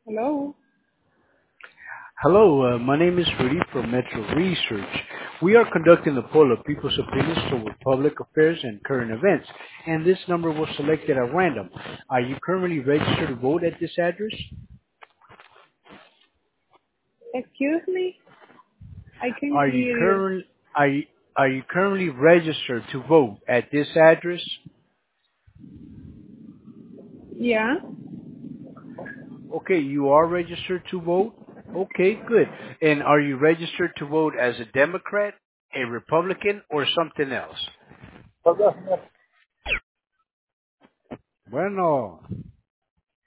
Hello. Hello, my name is Rudy from Metro Research. We are conducting a poll of people's opinions toward public affairs and current events, and this number was selected at random. Are you currently registered to vote at this address? Excuse me? I can Are you hear you. current are you, are you currently registered to vote at this address? Yeah. Okay, you are registered to vote. Okay, good. And are you registered to vote as a Democrat, a Republican, or something else? Bueno.